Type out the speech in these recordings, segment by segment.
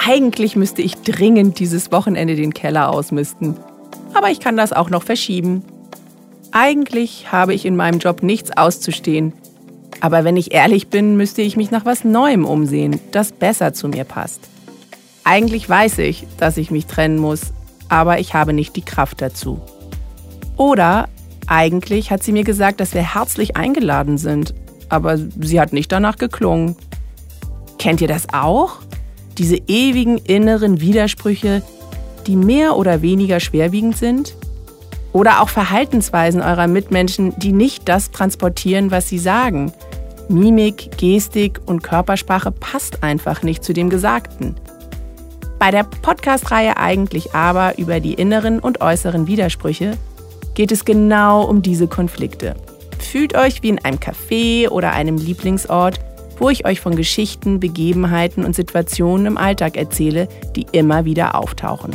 Eigentlich müsste ich dringend dieses Wochenende den Keller ausmisten. Aber ich kann das auch noch verschieben. Eigentlich habe ich in meinem Job nichts auszustehen. Aber wenn ich ehrlich bin, müsste ich mich nach was Neuem umsehen, das besser zu mir passt. Eigentlich weiß ich, dass ich mich trennen muss, aber ich habe nicht die Kraft dazu. Oder eigentlich hat sie mir gesagt, dass wir herzlich eingeladen sind, aber sie hat nicht danach geklungen. Kennt ihr das auch? Diese ewigen inneren Widersprüche, die mehr oder weniger schwerwiegend sind? Oder auch Verhaltensweisen eurer Mitmenschen, die nicht das transportieren, was sie sagen. Mimik, Gestik und Körpersprache passt einfach nicht zu dem Gesagten. Bei der Podcast-Reihe Eigentlich aber über die inneren und äußeren Widersprüche geht es genau um diese Konflikte. Fühlt euch wie in einem Café oder einem Lieblingsort, wo ich euch von Geschichten, Begebenheiten und Situationen im Alltag erzähle, die immer wieder auftauchen.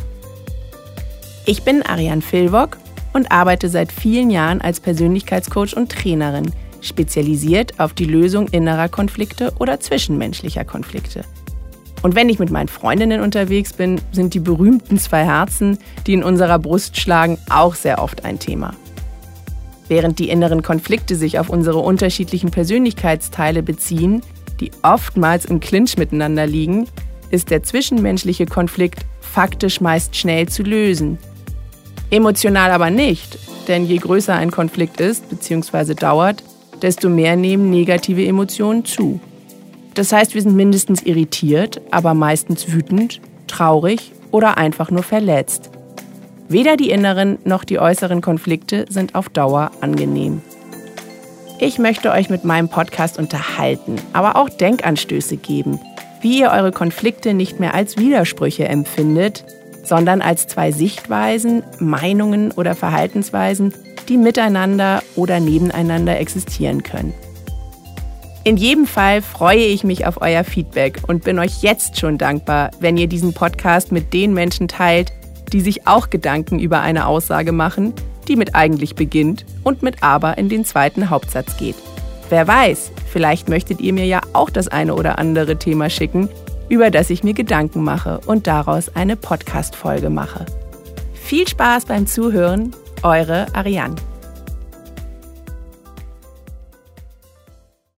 Ich bin Ariane Filwock und arbeite seit vielen Jahren als Persönlichkeitscoach und Trainerin, spezialisiert auf die Lösung innerer Konflikte oder zwischenmenschlicher Konflikte. Und wenn ich mit meinen Freundinnen unterwegs bin, sind die berühmten 2 Herzen, die in unserer Brust schlagen, auch sehr oft ein Thema. Während die inneren Konflikte sich auf unsere unterschiedlichen Persönlichkeitsteile beziehen, die oftmals im Clinch miteinander liegen, ist der zwischenmenschliche Konflikt faktisch meist schnell zu lösen. Emotional aber nicht, denn je größer ein Konflikt ist bzw. dauert, desto mehr nehmen negative Emotionen zu. Das heißt, wir sind mindestens irritiert, aber meistens wütend, traurig oder einfach nur verletzt. Weder die inneren noch die äußeren Konflikte sind auf Dauer angenehm. Ich möchte euch mit meinem Podcast unterhalten, aber auch Denkanstöße geben, wie ihr eure Konflikte nicht mehr als Widersprüche empfindet, sondern als 2 Sichtweisen, Meinungen oder Verhaltensweisen, die miteinander oder nebeneinander existieren können. In jedem Fall freue ich mich auf euer Feedback und bin euch jetzt schon dankbar, wenn ihr diesen Podcast mit den Menschen teilt, die sich auch Gedanken über eine Aussage machen, die mit eigentlich beginnt und mit aber in den 2. Hauptsatz geht. Wer weiß, vielleicht möchtet ihr mir ja auch das eine oder andere Thema schicken, über das ich mir Gedanken mache und daraus eine Podcast-Folge mache. Viel Spaß beim Zuhören, eure Ariane.